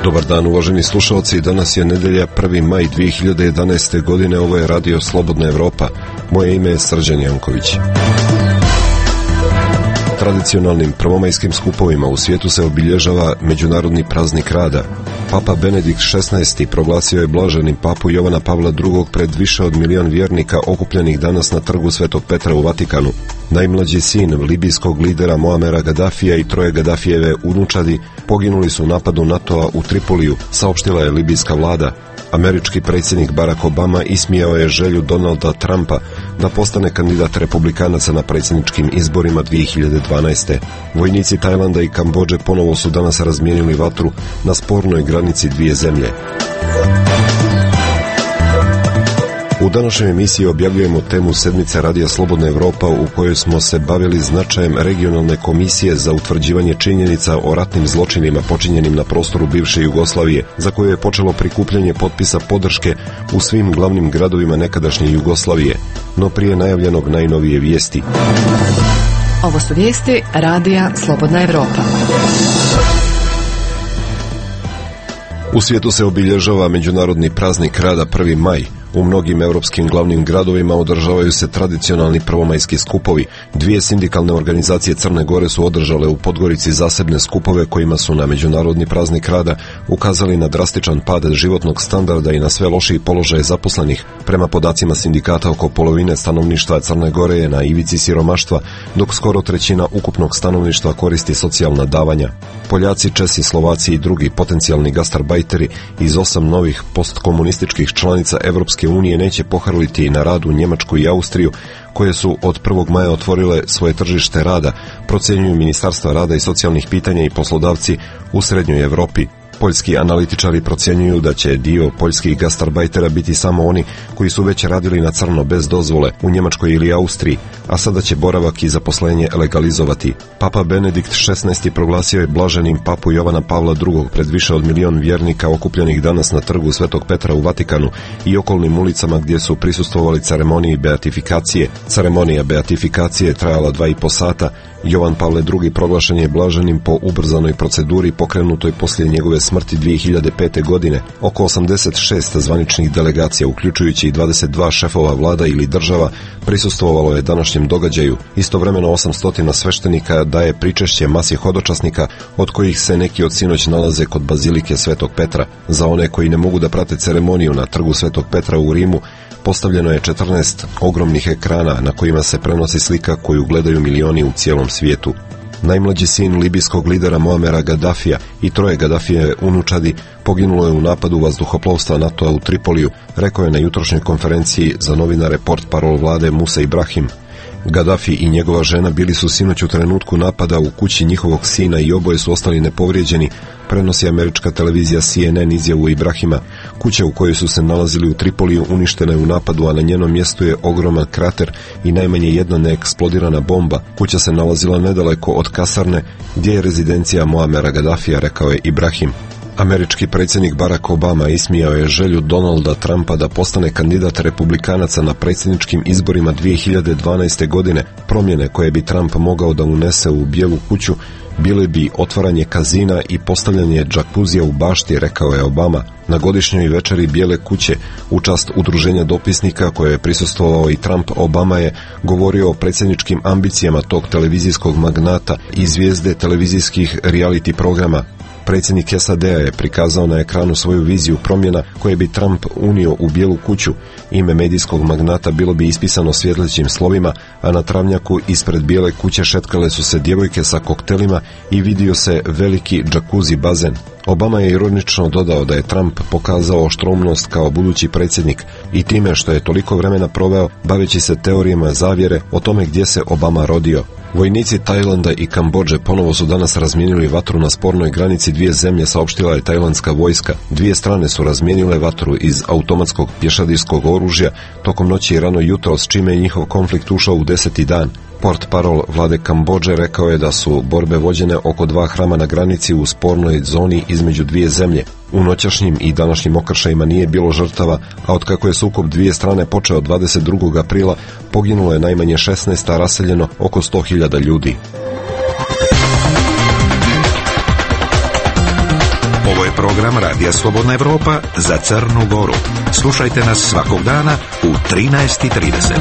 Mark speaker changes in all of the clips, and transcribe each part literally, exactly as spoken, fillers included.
Speaker 1: Dobar dan, uvaženi slušalci, danas je nedelja prvi maj dvije hiljade jedanaeste. godine, ovo je Radio Slobodna Evropa. Moje ime je Srđan Janković. Tradicionalnim prvomajskim skupovima u svijetu se obilježava Međunarodni praznik rada. Papa Benedikt šesnaesti. proglasio je blaženim papu Jovana Pavla drugog. pred više od milion vjernika okupljenih danas na trgu Svetog Petra u Vatikanu. Najmlađi sin libijskog lidera Muamera Gadafija i troje Gadafijeve unučadi poginuli su u napadu NATO-a u Tripoliju, saopštila je libijska vlada. Američki predsjednik Barack Obama ismijao je želju Donalda Trumpa da postane kandidat republikanaca na predsjedničkim izborima dvije hiljade dvanaeste. Vojnici Tajlanda i Kambodže ponovo su danas razmijenili vatru na spornoj granici dvije zemlje. U današnjoj emisiji objavljujemo temu sedmice Radija Slobodna Evropa u kojoj smo se bavili značajem regionalne komisije za utvrđivanje činjenica o ratnim zločinima počinjenim na prostoru bivše Jugoslavije, za koje je počelo prikupljanje potpisa podrške u svim glavnim gradovima nekadašnje Jugoslavije. No prije najavljenog najnovije vijesti.
Speaker 2: Ovo su vijesti Radija Slobodna Evropa.
Speaker 1: U svijetu se obilježava Međunarodni praznik rada prvi maj. U mnogim europskim glavnim gradovima održavaju se tradicionalni prvomajski skupovi. Dvije sindikalne organizacije Crne Gore su održale u Podgorici zasebne skupove kojima su na Međunarodni praznik rada ukazali na drastičan pad životnog standarda i na sve lošiji položaj zaposlenih. Prema podacima sindikata, oko polovine stanovništva Crne Gore je na ivici siromaštva, dok skoro trećina ukupnog stanovništva koristi socijalna davanja. Poljaci, Česi, Slovaci i drugi potencijalni gastarbajteri iz osam novih postkomunističkih članica Evropske unije neće pohrliti na rad u Njemačku i Austriju, koje su od prvog maja otvorile svoje tržište rada, procjenjuju Ministarstva rada i socijalnih pitanja i poslodavci u Srednjoj Evropi. Poljski analitičari procjenjuju da će dio poljskih gastarbajtera biti samo oni koji su već radili na crno bez dozvole u Njemačkoj ili Austriji, a sada će boravak i zaposlenje legalizovati. Papa Benedikt šesnaesti. proglasio je blaženim papu Jovana Pavla drugog. pred više od milion vjernika okupljenih danas na trgu Svetog Petra u Vatikanu i okolnim ulicama gdje su prisustvovali ceremoniji beatifikacije. Ceremonija beatifikacije je trajala dva i po sata. Jovan Pavle drugi. proglašen je blaženim po ubrzanoj proceduri pokrenutoj poslije njegove smrti dvije hiljade pete. godine. Oko osamdeset šest zvaničnih delegacija, uključujući i dvadeset dva šefova vlada ili država, prisustvovalo je današnjem događaju. Istovremeno osamsto sveštenika daje pričešće masi hodočasnika, od kojih se neki od sinoć nalaze kod bazilike Svetog Petra. Za one koji ne mogu da prate ceremoniju na trgu Svetog Petra u Rimu, postavljeno je četrnaest ogromnih ekrana na kojima se prenosi slika koju gledaju milioni u cijelom svijetu. Najmlađi sin libijskog lidera Muamera Gadafija i troje Gadafijeve unučadi poginulo je u napadu vazduhoplovstva NATO-a u Tripoliju, rekao je na jutrošnjoj konferenciji za novinare portparol vlade Musa Ibrahim. Gaddafi i njegova žena bili su sinoć u trenutku napada u kući njihovog sina i oboje su ostali nepovrijeđeni, prenosi američka televizija C N N izjavu Ibrahima. Kuća u kojoj su se nalazili u Tripoliju uništena je u napadu, a na njenom mjestu je ogroman krater i najmanje jedna neeksplodirana bomba. Kuća se nalazila nedaleko od kasarne gdje je rezidencija Muamera Gaddafija, rekao je Ibrahim. Američki predsjednik Barack Obama ismijao je želju Donalda Trumpa da postane kandidat republikanaca na predsjedničkim izborima dvije hiljade dvanaeste. godine. Promjene koje bi Trump mogao da unese u Bijelu kuću bile bi otvaranje kazina i postavljanje džakuzija u bašti, rekao je Obama. Na godišnjoj večeri Bijele kuće, u čast udruženja dopisnika koje je prisustvovao i Trump, Obama je govorio o predsjedničkim ambicijama tog televizijskog magnata i zvijezde televizijskih reality programa. Predsjednik S A D-a je prikazao na ekranu svoju viziju promjena koje bi Trump unio u Bijelu kuću. Ime medijskog magnata bilo bi ispisano svjetlećim slovima, a na travnjaku ispred Bijele kuće šetkale su se djevojke sa koktelima i vidio se veliki džakuzi bazen. Obama je ironično dodao da je Trump pokazao oštromnost kao budući predsjednik i time što je toliko vremena proveo baveći se teorijama zavjere o tome gdje se Obama rodio. Vojnici Tajlanda i Kambodže ponovo su danas razmijenili vatru na spornoj granici dvije zemlje, saopštila je tajlandska vojska. Dvije strane su razmijenile vatru iz automatskog pješadijskog oružja tokom noći i rano jutro, s čime je njihov konflikt ušao u deseti dan. Portparol vlade Kambodže rekao je da su borbe vođene oko dva hrama na granici u spornoj zoni između dvije zemlje. U noćašnjim i današnjim okršajima nije bilo žrtava, a otkako je sukob dvije strane počeo dvadeset drugog aprila, poginulo je najmanje šesnaest, a raseljeno oko sto hiljada ljudi. Ovo je
Speaker 3: program Radija Slobodna Evropa za Crnu Goru. Slušajte nas svakog dana u trinaest i trideset.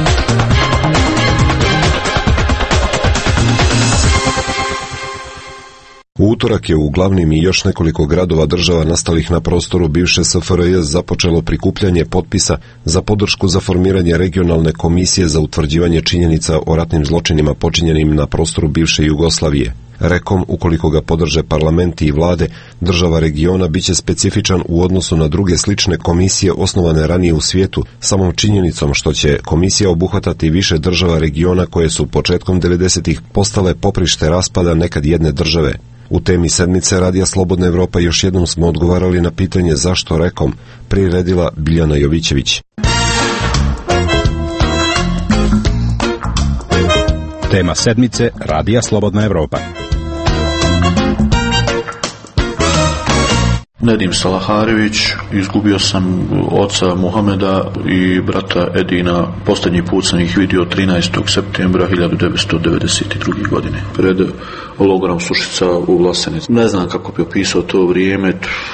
Speaker 1: U utorak je u glavnim i još nekoliko gradova država nastalih na prostoru bivše S F R J započelo prikupljanje potpisa za podršku za formiranje regionalne komisije za utvrđivanje činjenica o ratnim zločinima počinjenim na prostoru bivše Jugoslavije. Rekom, ukoliko ga podrže parlamenti i vlade, država regiona biće specifičan u odnosu na druge slične komisije osnovane ranije u svijetu, samom činjenicom što će komisija obuhvatati više država regiona koje su početkom devedesetih postale poprište raspada nekad jedne države. U temi sedmice Radija Slobodna Evropa još jednom smo odgovarali na pitanje zašto Rekom, priredila Biljana Jovićević.
Speaker 4: Tema sedmice Radija Slobodna Evropa.
Speaker 5: Nedim Salaharević, izgubio sam oca Muhameda i brata Edina. Posljednji put sam ih vidio trinaestog septembra hiljadu devetsto devedeset druge. godine pred logorom Sušica u Vlasenici. Ne znam kako bi opisao to vrijeme.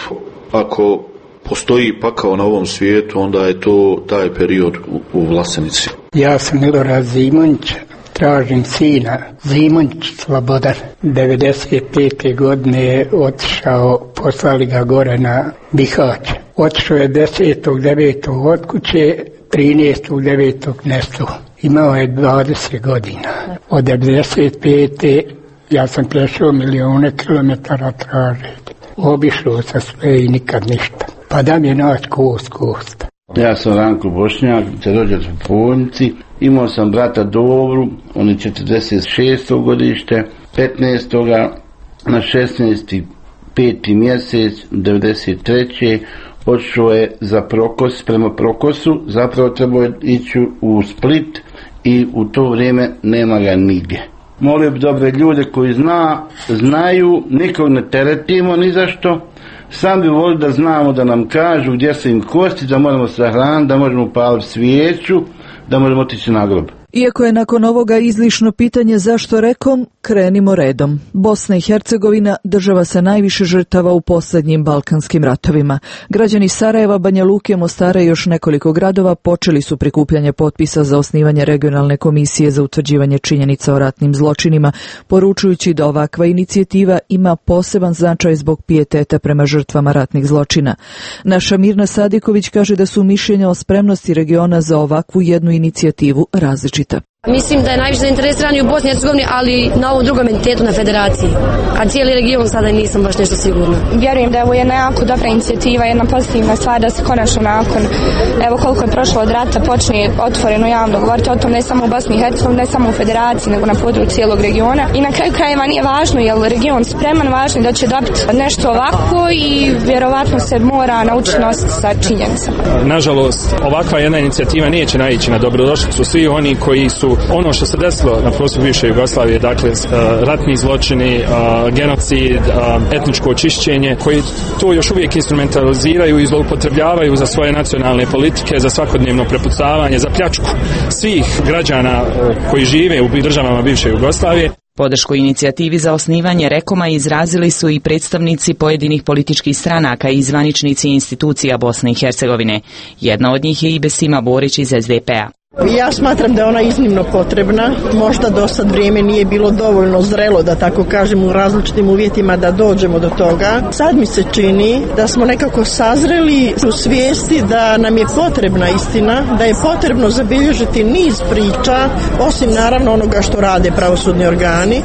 Speaker 5: Ako postoji pakao na ovom svijetu, onda je to taj period u, u Vlasenici.
Speaker 6: Ja sam Milorad Zimonjić. Tražim sina, Zimonjić Slobodan. devedeset pete. godine je otišao, poslali ga gore na Bihać. Otišao je desetog devetog od kuće, trinaestog devetog nestu. Imao je dvadeset godina. Od devedeset pete. ja sam prešao milijone kilometara tražiti. Obišao sam sve i nikad ništa. Pa da mi je naći kost kost.
Speaker 7: Ja sam Ranko Bošnjak, rođen u Poljnici. Imao sam brata Dobru, on je četrdeset šesto godište, petnaestog na šesnaesti peti mjesec devedeset treće. Otišao je za Prokos, prema Prokosu, zapravo trebao je ići u Split i u to vrijeme nema ga nigdje. Molio bi dobre ljude koji zna, znaju, nikog ne teretimo ni zašto. Sam bi volio da znamo, da nam kažu gdje su im kosti, da moramo sahraniti, da možemo paliti svijeću, da možemo otići na grob.
Speaker 8: Iako je nakon ovoga izlišno pitanje zašto Rekom, krenimo redom. Bosna i Hercegovina, država sa najviše žrtava u posljednjim balkanskim ratovima. Građani Sarajeva, Banja Luke, Mostara i još nekoliko gradova počeli su prikupljanje potpisa za osnivanje regionalne komisije za utvrđivanje činjenica o ratnim zločinima, poručujući da ovakva inicijativa ima poseban značaj zbog pijeteta prema žrtvama ratnih zločina. Naša Mirna Sadiković kaže da su mišljenja o spremnosti regiona za ovakvu jednu inicijativu različita.
Speaker 9: Mislim da je najviše zainteresirani u Bosni i Hercegovini, ali na ovom drugom entitetu, na federaciji. A cijeli region sada nisam baš nešto sigurna.
Speaker 10: Vjerujem da je ovo jedna jako dobra inicijativa, jedna pozitivna stvar da se konačno nakon, evo koliko je prošlo od rata, počne otvoreno javno govoriti o tom, ne samo u Bosni i Hercegovini, ne samo u federaciji, nego na području cijelog regiona. I na kraju krajeva nije važno je li region spreman, važno je da će dobiti nešto ovako i vjerovatno se mora naučiti nositi sa činjenicama.
Speaker 11: Nažalost, ovakva jedna inicijativa neće naići na dobrodošlicu. Svi oni koji su ono što se desilo na prostoru bivše Jugoslavije, dakle ratni zločini, genocid, etničko očišćenje, koji to još uvijek instrumentaliziraju i zloupotrebljavaju za svoje nacionalne politike, za svakodnevno prepucavanje, za pljačku svih građana koji žive u državama bivše Jugoslavije.
Speaker 12: Podršku inicijativi za osnivanje Rekoma izrazili su i predstavnici pojedinih političkih stranaka i zvaničnici institucija Bosne i Hercegovine. Jedna od njih je i Besima Borić iz S D P-a.
Speaker 13: Ja smatram da je ona iznimno potrebna. Možda do sad vrijeme nije bilo dovoljno zrelo, da tako kažem, u različitim uvjetima da dođemo do toga. Sad mi se čini da smo nekako sazreli u svijesti da nam je potrebna istina, da je potrebno zabilježiti niz priča, osim naravno onoga što rade pravosudni organi,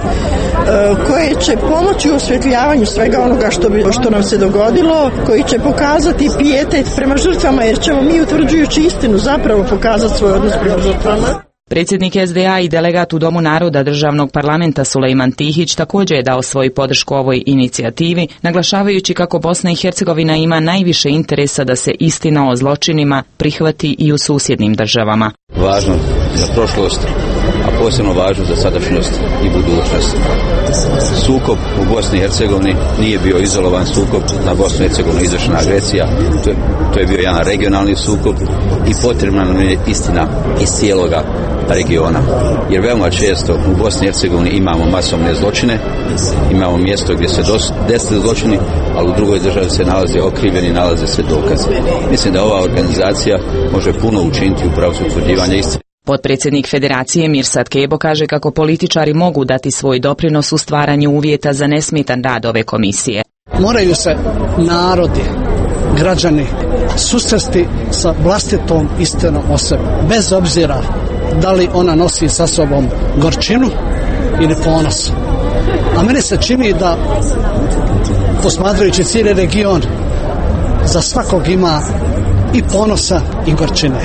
Speaker 13: koje će pomoći u osvjetljavanju svega onoga što, bi, što nam se dogodilo, koji će pokazati pijetet prema žrtvama, jer ćemo mi, utvrđujući istinu, zapravo pokazati svoj odnos prema žrtvama.
Speaker 12: Predsjednik S D A i delegat u Domu naroda državnog parlamenta Sulejman Tihić također je dao svoju podršku ovoj inicijativi, naglašavajući kako Bosna i Hercegovina ima najviše interesa da se istina o zločinima prihvati i u susjednim državama.
Speaker 14: Važno za prošlost, a posebno važno za sadašnjost i budućnost. Sukob u Bosni i Hercegovini nije bio izolovan sukob, na Bosnu i Hercegovinu izvršena agresija, to je, to je bio jedan regionalni sukob i potrebna nam je istina iz cijeloga regiona. Jer veoma često u Bosni i Hercegovini imamo masovne zločine, imamo mjesto gdje se desili zločini, ali u drugoj državi se nalaze okrivljeni, nalaze se dokaze. Mislim da ova organizacija može puno učiniti u pravcu utvrđivanja istine.
Speaker 12: Potpredsjednik Federacije Mirsad Kebo kaže kako političari mogu dati svoj doprinos u stvaranju uvjeta za nesmetan rad ove komisije.
Speaker 15: Moraju se narodi, građani susresti sa vlastitom istinom o sebi, bez obzira da li ona nosi sa sobom gorčinu ili ponos. A meni se čini da, posmatrajući cijeli region, za svakog ima i ponosa i gorčine.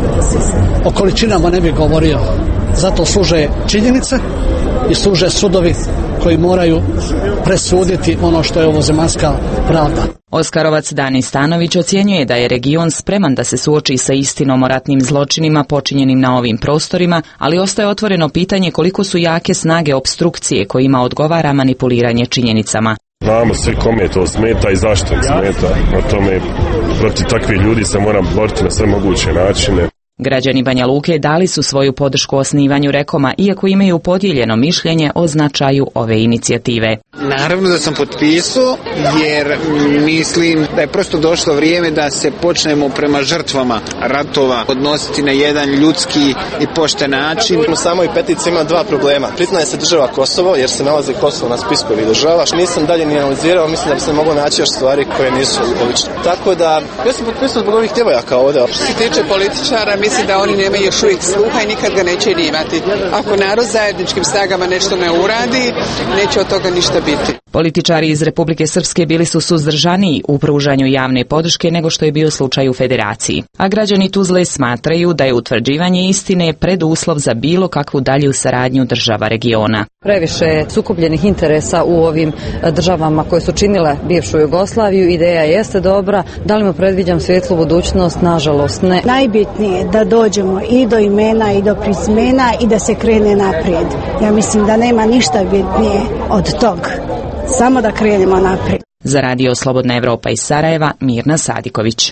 Speaker 15: O količinama ne bih govorio, zato služe činjenice i služe sudovi koji moraju presuditi ono što je ovozemaljska pravda.
Speaker 12: Oskarovac Dani Stanović ocjenjuje da je region spreman da se suoči sa istinom o ratnim zločinima počinjenim na ovim prostorima, ali ostaje otvoreno pitanje koliko su jake snage opstrukcije kojima odgovara manipuliranje činjenicama.
Speaker 16: Znamo svi kome to smeta i zašto im smeta, na tome protiv takvih ljudi se moram boriti na sve moguće načine.
Speaker 12: Građani Banja Luke dali su svoju podršku osnivanju Rekoma, iako imaju podijeljeno mišljenje o značaju ove inicijative.
Speaker 17: Naravno da sam potpisao, jer mislim da je prosto došlo vrijeme da se počnemo prema žrtvama ratova odnositi na jedan ljudski i pošten način.
Speaker 18: U samoj peticiji ima dva problema. Priznaje se država Kosovo, jer se nalazi Kosovo na spisku ovih država. Nisam dalje ni analizirao, mislim da bi se moglo naći još stvari koje nisu logične. Tako da, ja sam potpisao zbog ovih djevojaka ovdje.
Speaker 19: Što se tiče političara, mislim da oni nemaju još uvijek sluha i nikad ga neće ni imati. Ako narod zajedničkim snagama nešto ne uradi, neće od toga ništa biti.
Speaker 12: Političari iz Republike Srpske bili su suzdržaniji u pružanju javne podrške nego što je bio slučaj u Federaciji. A građani Tuzle smatraju da je utvrđivanje istine preduslov za bilo kakvu dalju saradnju država regiona.
Speaker 20: Previše sukobljenih interesa u ovim državama koje su činile bivšu Jugoslaviju. Ideja jeste dobra, da li mu predviđam svijetlu budućnost? Nažalost ne.
Speaker 21: Najbitnije je da dođemo i do imena i do prezimena i da se krene naprijed. Ja mislim da nema ništa bitnije od tog. Samo da krenemo naprijed.
Speaker 12: Za Radio Slobodna Evropa iz Sarajeva, Mirna Sadiković.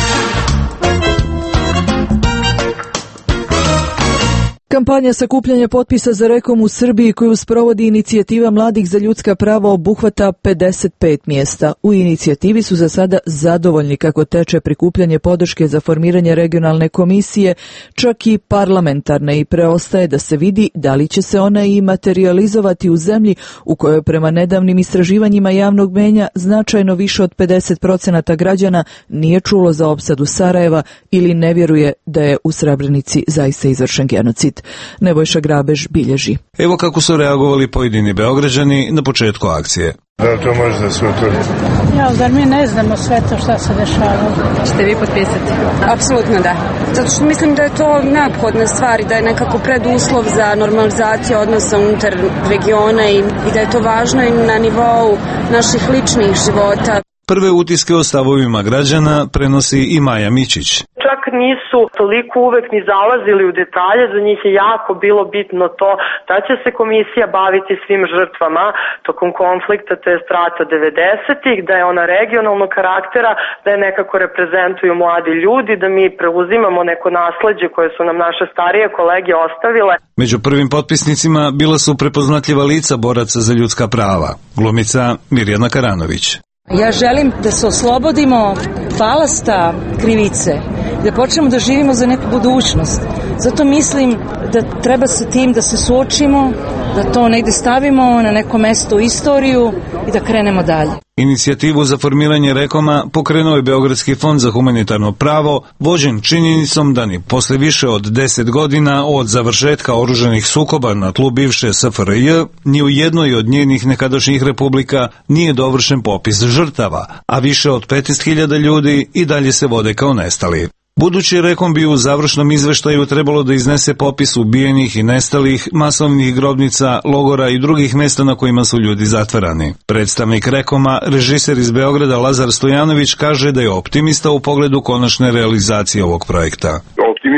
Speaker 8: Kampanja sakupljanja potpisa za Rekom u Srbiji koju sprovodi inicijativa Mladih za ljudska prava obuhvata pedeset pet mjesta. U inicijativi su za sada zadovoljni kako teče prikupljanje podrške za formiranje regionalne komisije, čak i parlamentarne, i preostaje da se vidi da li će se ona i materializovati u zemlji u kojoj prema nedavnim istraživanjima javnog mnijenja značajno više od pedeset procenata građana nije čulo za opsadu Sarajeva ili ne vjeruje da je u Srebrenici zaista izvršen genocid. Nebojša Grabež bilježi.
Speaker 22: Evo kako su reagovali pojedini Beograđani na početku akcije.
Speaker 23: Da, to može da se utvrdi.
Speaker 24: Ja, zar mi ne znamo sve to šta se dešava?
Speaker 25: Ćete vi potpisati? Apsolutno da. Zato što mislim da je to neophodna stvar i da je nekako preduslov za normalizaciju odnosa unutar regiona i, i da je to važno i na nivou naših ličnih života.
Speaker 22: Prve utiske o stavovima građana prenosi i Maja Mićić.
Speaker 26: Čak nisu toliko uvek ni zalazili u detalje, za njih je jako bilo bitno to da će se komisija baviti svim žrtvama tokom konflikta, to je rata devedesetih, da je ona regionalnog karaktera, da je nekako reprezentuju mladi ljudi, da mi preuzimamo neko nasleđe koje su nam naše starije kolege ostavile.
Speaker 22: Među prvim potpisnicima bila su prepoznatljiva lica boraca za ljudska prava, glumica Mirjana Karanović.
Speaker 27: Ja želim da se oslobodimo balasta krivice, da počnemo da živimo za neku budućnost. Zato mislim da treba sa tim da se suočimo, da to negde stavimo na neko mesto u istoriju i da krenemo dalje.
Speaker 22: Inicijativu za formiranje Rekoma pokrenuo je Beogradski fond za humanitarno pravo, vođen činjenicom da ni posle više od deset godina od završetka oružanih sukoba na tlu bivše S F R J, ni u jednoj od njenih nekadašnjih republika nije dovršen popis žrtava, a više od petnaest hiljada ljudi i dalje se vode kao nestali. Budući Rekom bi u završnom izveštaju trebalo da iznese popis ubijenih i nestalih, masovnih grobnica, logora i drugih mesta na kojima su ljudi zatvarani. Predstavnik Rekoma, režiser iz Beograda Lazar Stojanović, kaže da je optimista u pogledu konačne realizacije ovog projekta.
Speaker 28: Optimista sam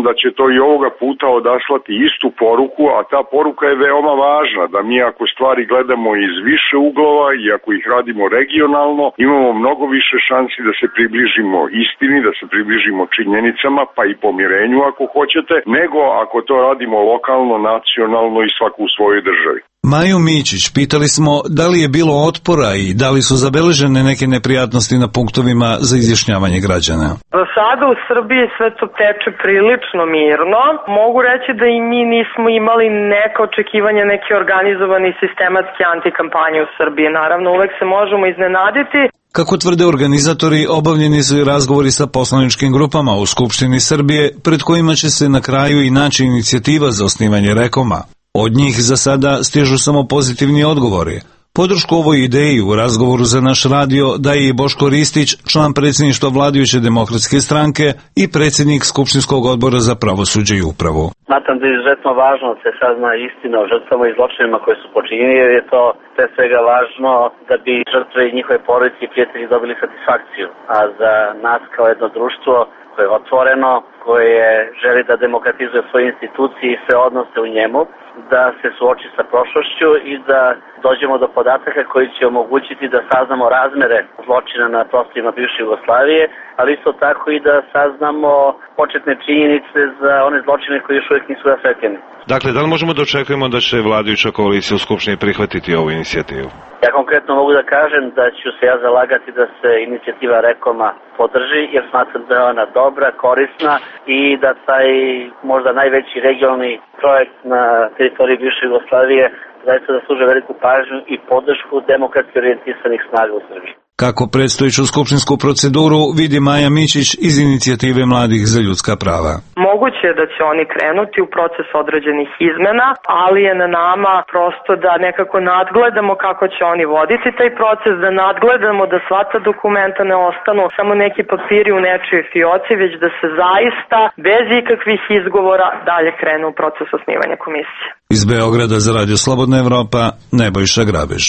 Speaker 1: da će to i ovoga puta odaslati istu poruku, a ta poruka je veoma važna, da mi ako stvari gledamo iz više uglova i ako ih radimo regionalno, imamo mnogo više šansi da se približimo istini, da se približimo činjenicama, pa i pomirenju ako hoćete, nego ako to radimo lokalno, nacionalno i svako u svojoj državi.
Speaker 22: Maju Mićić pitali smo da li je bilo otpora i da li su zabeležene neke neprijatnosti na punktovima za izjašnjavanje građana.
Speaker 26: Za sada u Srbiji sve to teče prilično mirno. Mogu reći da i mi nismo imali neka očekivanja, neke organizovane sistematske antikampanje u Srbiji. Naravno, uvek se možemo iznenaditi.
Speaker 22: Kako tvrde organizatori, obavljeni su i razgovori sa poslaničkim grupama u Skupštini Srbije, pred kojima će se na kraju i naći inicijativa za osnivanje Rekoma. Od njih za sada stižu samo pozitivni odgovori. Podršku ovoj ideji u razgovoru za naš radio daje i Boško Ristić, član predsjedništva vladajuće demokratske stranke i predsjednik Skupštinskog odbora za pravosuđe i upravu.
Speaker 2: Smatram da je izuzetno važno da se sazna istina o žrtvama i zločinima koje su počinili, jer je to pre svega važno da bi žrtve i njihove porodice i prijatelji dobili satisfakciju. A za nas kao jedno društvo koje je otvoreno, koje želi da demokratizuje svoje institucije i sve odnose u njemu, da se suoči sa prošlošću i da dođemo do podataka koji će omogućiti da saznamo razmere zločina na prostorima bivše Jugoslavije, ali isto tako i da saznamo početne činjenice za one zločine koji još uvijek nisu rasvetljeni.
Speaker 3: Dakle, da li možemo da očekujemo da će vladajuća koalicija u Skupštini prihvatiti ovu inicijativu?
Speaker 2: Ja konkretno mogu da kažem da ću se ja zalagati da se inicijativa Rekoma podrži, jer smatram da je ona dobra, korisna i da taj možda najveći regionalni projekt na teritoriji bivše Jugoslavije zaista zaslužuje veliku pažnju i podršku demokratski orijentisanih snaga u Srbiji.
Speaker 22: Kako predstojeću skupštinsku proceduru vidi Maja Mićić iz inicijative Mladih za ljudska prava.
Speaker 26: Moguće je da će oni krenuti u proces određenih izmena, ali je na nama prosto da nekako nadgledamo kako će oni voditi taj proces, da nadgledamo da sva ta dokumenta ne ostanu samo neki papiri u nečijoj fioci, već da se zaista bez ikakvih izgovora dalje krenu u proces osnivanja komisije.
Speaker 22: Iz Beograda za Radio Slobodna Evropa, Nebojša Grabež.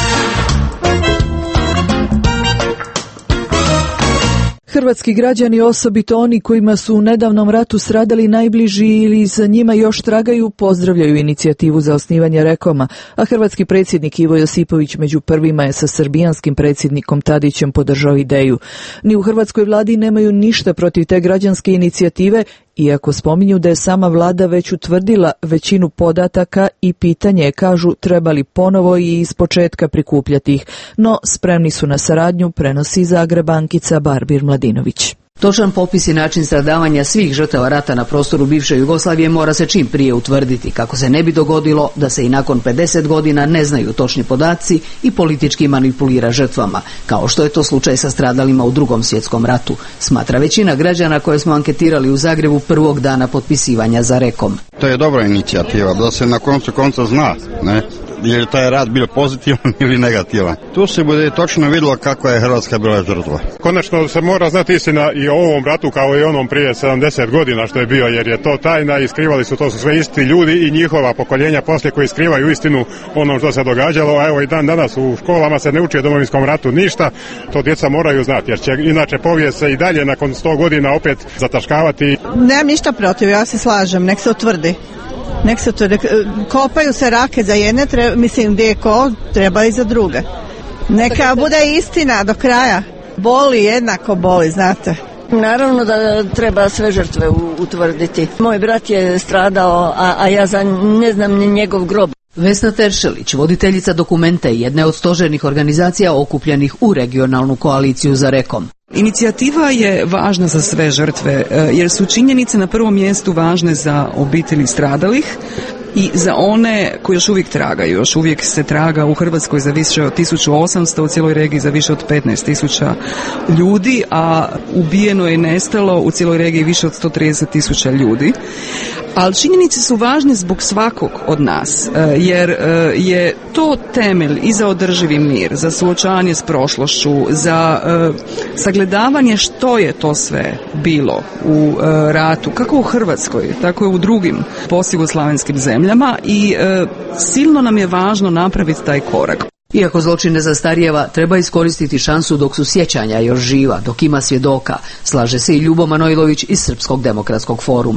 Speaker 8: Hrvatski građani, osobito oni kojima su u nedavnom ratu stradali najbliži ili za njima još tragaju, pozdravljaju inicijativu za osnivanje Rekoma, a hrvatski predsjednik Ivo Josipović među prvima je sa srbijanskim predsjednikom Tadićem podržao ideju. Ni u hrvatskoj vladi nemaju ništa protiv te građanske inicijative, iako spominju da je sama vlada već utvrdila većinu podataka i pitanje je, kažu, trebali ponovo i ispočetka prikupljati ih, no spremni su na saradnju, prenosi Zagrebankica Barbir Mladinović.
Speaker 4: Točan popis i način stradavanja svih žrtava rata na prostoru bivše Jugoslavije mora se čim prije utvrditi, kako se ne bi dogodilo da se i nakon pedeset godina ne znaju točni podaci i politički manipulira žrtvama, kao što je to slučaj sa stradalima u Drugom svjetskom ratu, smatra većina građana koje smo anketirali u Zagrebu prvog dana potpisivanja za Rekom.
Speaker 5: To je dobra inicijativa, da se na koncu konca zna, ne? Je li taj rat bio pozitivan ili negativan. Tu se bude točno vidjelo kako je Hrvatska bila žrtva.
Speaker 6: Konačno se mora znati istina i o ovom ratu kao i onom prije sedamdeset godina što je bio, jer je to tajna i skrivali su, to su sve isti ljudi i njihova pokoljenja poslije koji skrivaju istinu onom što se događalo, a evo i dan danas u školama se ne uči o Domovinskom ratu ništa, to djeca moraju znati, jer će inače povijest se i dalje nakon sto godina opet zataškavati.
Speaker 7: Nemam ništa protiv, ja se slažem, nek se utvrdi. Nek se to, kopaju se rake za jedne, treba, mislim gdje je ko, treba i za druge. Neka bude istina do kraja. Boli, jednako boli, znate.
Speaker 28: Naravno da treba sve žrtve utvrditi. Moj brat je stradao, a, a ja za, ne znam ni njegov grob.
Speaker 4: Vesna Teršelić, voditeljica dokumenta i jedne od stožernih organizacija okupljenih u regionalnu koaliciju za Rekom.
Speaker 29: Inicijativa je važna za sve žrtve, jer su činjenice na prvom mjestu važne za obitelji stradalih i za one koji još uvijek tragaju. Još uvijek se traga u Hrvatskoj za više od tisuću osamsto, u cijeloj regiji za više od petnaest tisuća ljudi, a ubijeno je nestalo u cijeloj regiji više od sto trideset tisuća ljudi. Ali činjenice su važne zbog svakog od nas, jer je to temelj i za održivi mir, za suočavanje s prošlošću, za sagledavanje što je to sve bilo u ratu, kako u Hrvatskoj, tako i u drugim posjugoslavenskim zemljama i silno nam je važno napraviti taj korak.
Speaker 4: Iako zločin ne zastarijeva, treba iskoristiti šansu dok su sjećanja još živa, dok ima svjedoka, slaže se i Ljubo Manojlović iz Srpskog demokratskog foruma.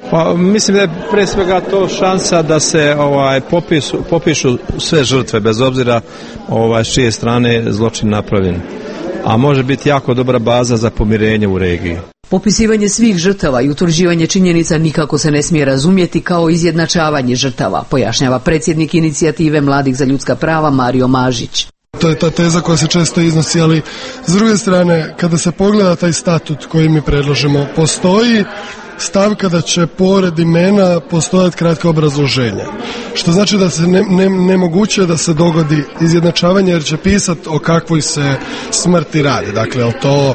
Speaker 9: Pa mislim da je pre svega to šansa da se ovaj popisu, popišu sve žrtve bez obzira ovaj s čije strane zločin napravljen. A može biti jako dobra baza za pomirenje u regiji.
Speaker 4: Popisivanje svih žrtava i utvrđivanje činjenica nikako se ne smije razumjeti kao izjednačavanje žrtava, pojašnjava predsjednik inicijative Mladih za ljudska prava Mario Mažić.
Speaker 10: To je ta teza koja se često iznosi, ali s druge strane, kada se pogleda taj statut koji mi predložimo, postoji stavka da će pored imena postojati kratko obrazloženje. Što znači da se ne, ne, nemoguće da se dogodi izjednačavanje jer će pisati o kakvoj se smrti radi. Dakle, je to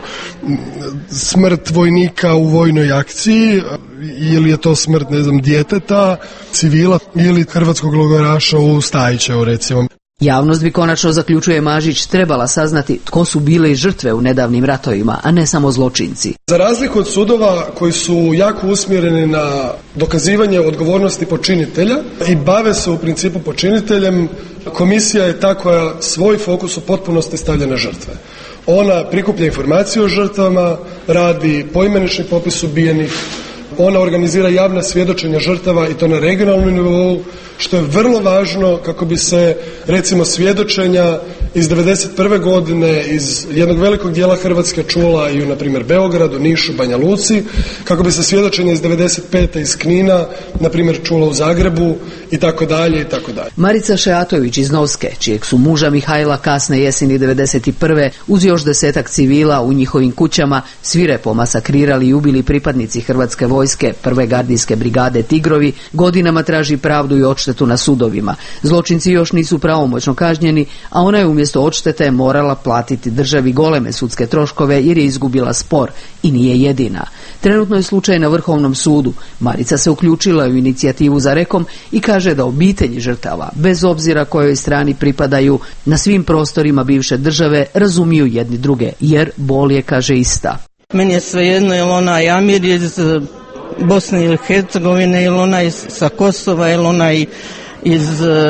Speaker 10: smrt vojnika u vojnoj akciji ili je to smrt, ne znam, djeteta, civila ili hrvatskog logoraša u Stajićevu, recimo.
Speaker 4: Javnost bi konačno, zaključuje Mažić, trebala saznati tko su bile i žrtve u nedavnim ratovima, a ne samo zločinci.
Speaker 10: Za razliku od sudova koji su jako usmjereni na dokazivanje odgovornosti počinitelja i bave se u principu počiniteljem, komisija je ta koja svoj fokus u potpunosti stavlja na žrtve. Ona prikuplja informacije o žrtvama, radi poimenični popis ubijenih, ona organizira javna svjedočenja žrtava i to na regionalnom nivou, što je vrlo važno kako bi se, recimo, svjedočenja iz devedeset prve godine iz jednog velikog dijela Hrvatske čula i u, na primjer, Beogradu, Nišu, Banja Luci, kako bi se svjedočenja iz devedeset pete iz Knina, na primjer, čula u Zagrebu i tako dalje i tako dalje.
Speaker 4: Marica Šeatović iz Novske, čijeg su muža Mihajla kasne jeseni devedeset prve uz još desetak civila u njihovim kućama svirepo masakrirali i ubili pripadnici Hrvatske vojske prve gardijske brigade Tigrovi, godinama traži pravdu i odštetu na sudovima. Zločinci još nisu pravomoćno kažnjeni, a ona je umjesto odštete morala platiti državi goleme sudske troškove jer je izgubila spor i nije jedina. Trenutno je slučaj na Vrhovnom sudu. Marica se uključila u inicijativu za Rekom i kaže da obitelji žrtava, bez obzira kojoj strani pripadaju, na svim prostorima bivše države razumiju jedni druge, jer bol je, kaže, ista.
Speaker 11: Meni je svejedno je li ona Amir iz Bosne ili Hercegovine, ili ona iz, sa Kosova, ili ona iz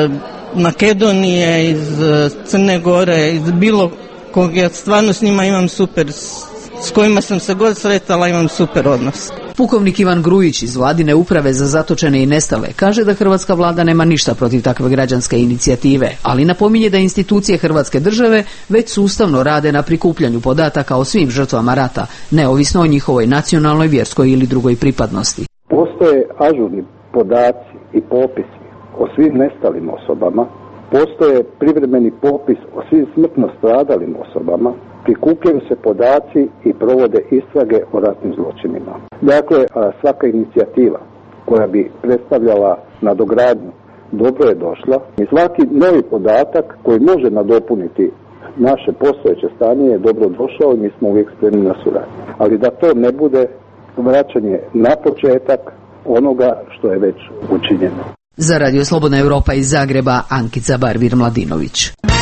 Speaker 11: Makedonije, iz Crne Gore, iz bilo kog. Ja stvarno s njima imam super, s kojima sam se god sretala, imam super odnos.
Speaker 4: Pukovnik Ivan Grujić iz Vladine uprave za zatočene i nestale kaže da hrvatska vlada nema ništa protiv takve građanske inicijative, ali napominje da institucije Hrvatske države već sustavno rade na prikupljanju podataka o svim žrtvama rata, neovisno o njihovoj nacionalnoj, vjerskoj ili drugoj pripadnosti.
Speaker 13: Postoje ažurni podaci i popisi o svim nestalim osobama, postoje privremeni popis o svim smrtno stradalim osobama, prikupljaju se podaci i provode istrage o ratnim zločinima. Dakle, svaka inicijativa koja bi predstavljala nadogradnju dobro je došla i svaki novi podatak koji može nadopuniti naše postojeće stanje je dobro došao i mi smo uvijek spremni na suradnju. Ali da to ne bude vraćanje na početak onoga što je već učinjeno.
Speaker 4: Za Radio Slobodna Europa iz Zagreba, Ankica Barvir-Mladinović.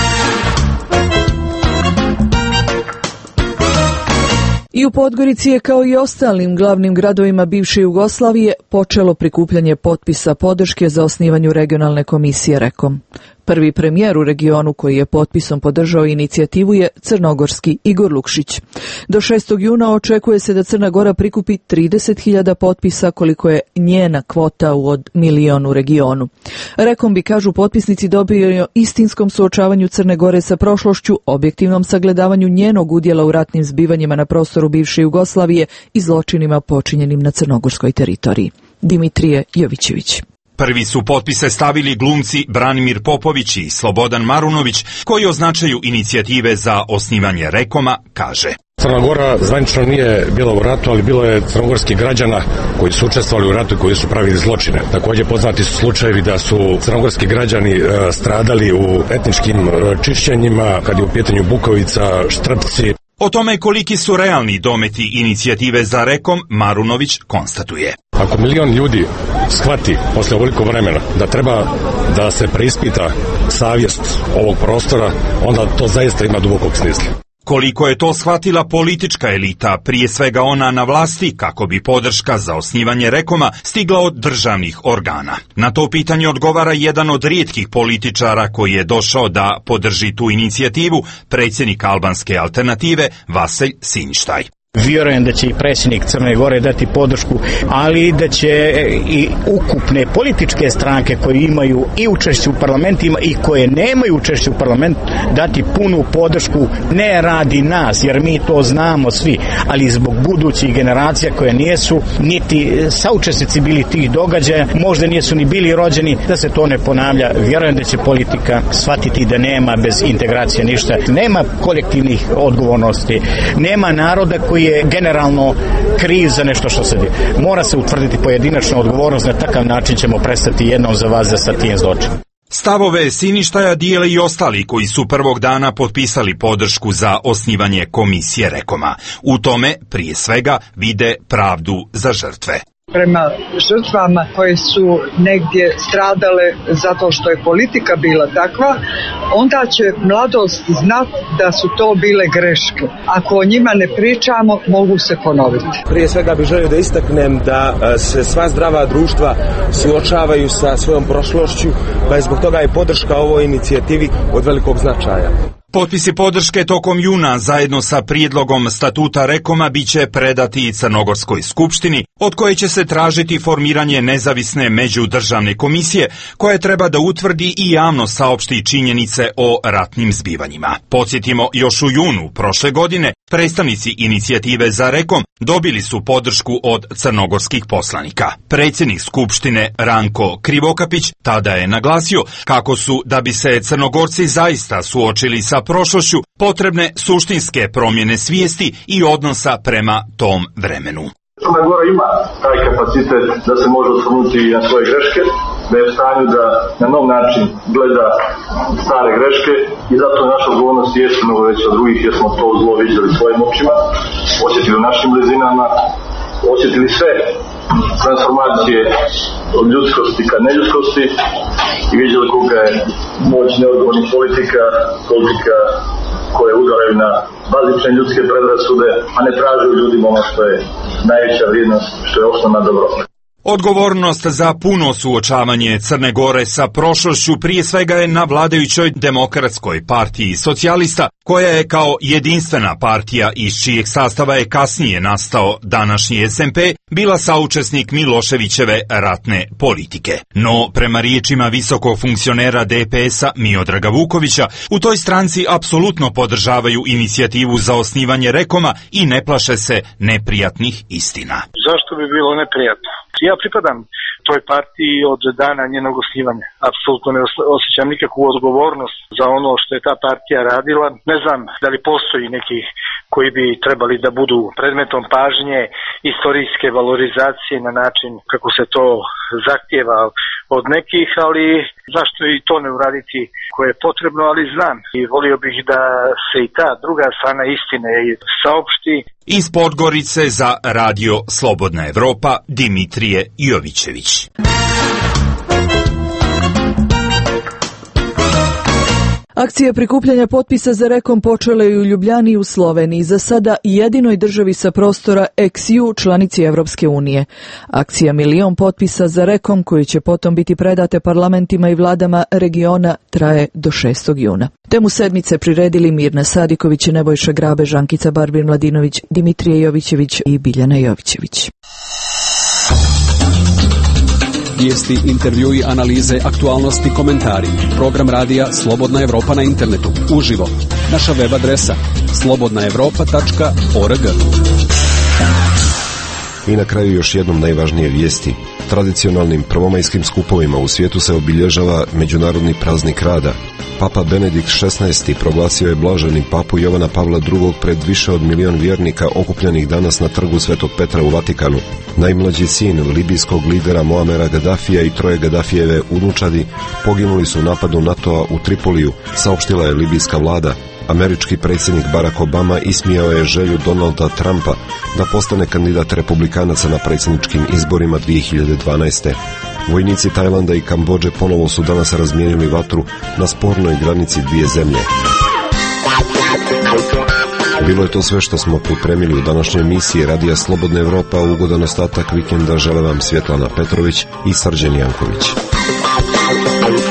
Speaker 8: I u Podgorici je, kao i ostalim glavnim gradovima bivše Jugoslavije, počelo prikupljanje potpisa podrške za osnivanju regionalne komisije Rekom. Prvi premijer u regionu koji je potpisom podržao inicijativu je crnogorski Igor Lukšić. Do šestog juna očekuje se da Crna Gora prikupi trideset hiljada potpisa, koliko je njena kvota u od milion u regionu. Rekom bi, kažu potpisnici, dobio istinskom suočavanju Crne Gore sa prošlošću, objektivnom sagledavanju njenog udjela u ratnim zbivanjima na prostoru bivše Jugoslavije i zločinima počinjenim na crnogorskoj teritoriji. Dimitrije Jovićević.
Speaker 14: Prvi su potpise stavili glumci Branimir Popović i Slobodan Marunović, koji označaju inicijative za osnivanje Rekoma, kaže:
Speaker 15: Crna Gora zvanično nije bila u ratu, ali bilo je crnogorskih građana koji su učestvovali u ratu i koji su pravili zločine. Također poznati su slučajevi da su crnogorski građani stradali u etničkim čišćenjima, kad je u pitanju Bukovica, Štrpci.
Speaker 14: O tome koliki su realni dometi inicijative za Rekom, Marunović konstatuje:
Speaker 15: Ako milion ljudi shvati posle ovoliko vremena da treba da se preispita savjest ovog prostora, onda to zaista ima dubokog smisla.
Speaker 14: Koliko je to shvatila politička elita, prije svega ona na vlasti, kako bi podrška za osnivanje Rekoma stigla od državnih organa? Na to pitanje odgovara jedan od rijetkih političara koji je došao da podrži tu inicijativu, predsjednik albanske alternative Vaselj Sinjštaj.
Speaker 12: Vjerujem da će i predsjednik Crne Gore dati podršku, ali da će i ukupne političke stranke koje imaju i učešće u parlamentima i koje nemaju učešće u parlamentu dati punu podršku, ne radi nas, jer mi to znamo svi, ali zbog budućih generacija koje nijesu niti saučesnici bili tih događaja, možda nisu ni bili rođeni, da se to ne ponavlja. Vjerujem da će politika shvatiti da nema bez integracije ništa. Nema kolektivnih odgovornosti, nema naroda koji je generalno kriv za nešto što se dešava. Mora se utvrditi pojedinačna odgovornost, na takav način ćemo prestati jednom za vas sa tim zločinom.
Speaker 14: Stavove Siništaja dijele i ostali koji su prvog dana potpisali podršku za osnivanje komisije Rekoma. U tome, prije svega, vide pravdu za žrtve.
Speaker 16: Prema žrtvama koje su negdje stradale zato što je politika bila takva, onda će mladost znat da su to bile greške. Ako o njima ne pričamo, mogu se ponoviti.
Speaker 17: Prije svega bih želio da istaknem da se sva zdrava društva suočavaju sa svojom prošlošću, pa je zbog toga i podrška ovoj inicijativi od velikog značaja.
Speaker 14: Potpisi podrške tokom juna zajedno sa prijedlogom statuta Rekoma biće predati Crnogorskoj skupštini, od koje će se tražiti formiranje nezavisne međudržavne komisije koja treba da utvrdi i javno saopšti činjenice o ratnim zbivanjima. Podsjetimo, još u junu prošle godine predstavnici inicijative za Rekom dobili su podršku od crnogorskih poslanika. Predsjednik skupštine Ranko Krivokapić tada je naglasio kako su, da bi se Crnogorci zaista suočili sa prošlošću, potrebne suštinske promjene svijesti i odnosa prema tom vremenu.
Speaker 18: Crna Gora ima taj kapacitet da se može osvrnuti na svoje greške, da je u stanju da na nov način gleda stare greške i zato naša odgovornost jeste mnogo veća od drugih, jer smo to zlo vidjeli svojim očima, osjetili u našim blizinama, osjetili sve transformacije od ljudskosti ka neljudskosti i vidjeli koga je moć neodgovornih politika, politika koje udaraju na bazične ljudske predrasude, a ne tražuju ljudima ono što je najveća vrijednost, što je osnovna dobrota.
Speaker 14: Odgovornost za puno suočavanje Crne Gore sa prošlošću prije svega je na vladajućoj Demokratskoj partiji socijalista, koja je kao jedinstvena partija iz čijeg sastava je kasnije nastao današnji S N P, bila saučesnik Miloševićeve ratne politike. No, prema riječima visokog funkcionera D P S-a Miodraga Vukovića, u toj stranci apsolutno podržavaju inicijativu za osnivanje Rekoma i ne plaše se neprijatnih istina.
Speaker 19: Zašto bi bilo neprijatno? Ja pripadam toj partiji od dana njenog osnivanja. Apsolutno ne osjećam nikakvu odgovornost za ono što je ta partija radila. Ne znam da li postoji nekih koji bi trebali da budu predmetom pažnje, istorijske valorizacije na način kako se to zahtijeva od nekih, ali zašto i to ne uraditi koje je potrebno, ali znam i volio bih da se i ta druga strana istine saopšti.
Speaker 14: Iz Podgorice za Radio Slobodna Evropa, Dimitrije Jovićević.
Speaker 8: Akcija prikupljanja potpisa za Rekom počela je u Ljubljani i u Sloveniji, za sada jedinoj državi sa prostora ex ju članici Evropske unije. Akcija Milion potpisa za Rekom, koji će potom biti predate parlamentima i vladama regiona, traje do šestog juna. Temu sedmice priredili Mirna Sadiković, Nebojša Grabe, Žankica Barbir Mladinović, Dimitrije Jovićević i Biljana Jovićević.
Speaker 20: Vijesti, intervjui, analize, aktualnosti, komentari. Program radija Slobodna Evropa na internetu. Uživo. Naša web adresa slobodna evropa tačka org.
Speaker 21: I na kraju još jednom najvažnije vijesti. Tradicionalnim prvomajskim skupovima u svijetu se obilježava Međunarodni praznik rada. Papa Benedikt šesnaesti proglasio je blaženim papu Jovana Pavla drugog pred više od milion vjernika okupljenih danas na trgu Svetog Petra u Vatikanu. Najmlađi sin libijskog lidera Moamera Gadafija i troje Gadafijeve unučadi poginuli su u napadu NATO-a u Tripoliju, saopštila je libijska vlada. Američki predsjednik Barack Obama ismijao je želju Donalda Trumpa da postane kandidat republikanaca na predsjedničkim izborima dvije hiljade dvanaeste. Vojnici Tajlanda i Kambodže ponovo su danas razmijenili vatru na spornoj granici dvije zemlje. Bilo je to sve što smo pripremili u današnjoj emisiji Radija Slobodna Evropa. Ugodan ostatak vikenda žele vam Svjetlana Petrović i Srđan Janković.